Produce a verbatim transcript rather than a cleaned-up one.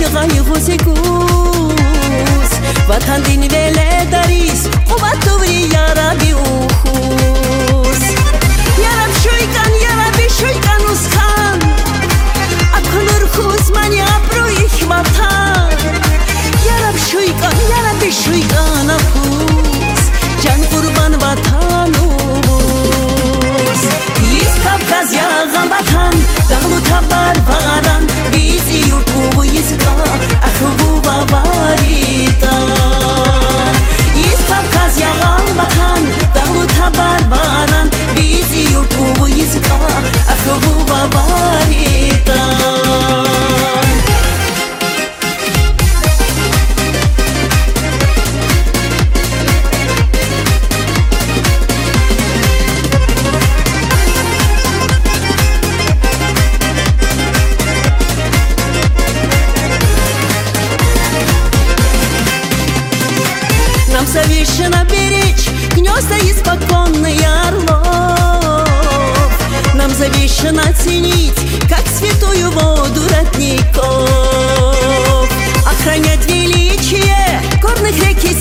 եղայի ղոսիկուս Վաթան դինվել է դարիս Ովատովրի յարաբի ուխուս Յարաբ շույկան, յարաբի շույկան ուսխան Ակոնոր խուս մանի ապրու իխ վաթան Յարաբ շույկան, յարաբի շույկան ախուս Ջան կուրբան վաթան ուվուս Իս կավկազ յաղան վաթան Դաղլու թաբար վաղարան Վիզի յուրտուվու իսկա Ախվու վավարիտա Իս կավկազ յաղան վաթան Դաղլու թաբար վաղարան Վիզի յուրտուվու իսկա Ախվու վավարիտա Нам совершенно беречь гнезда испоконные орлов Нам завешено ценить, как святую воду родников Охранять величие горных рек и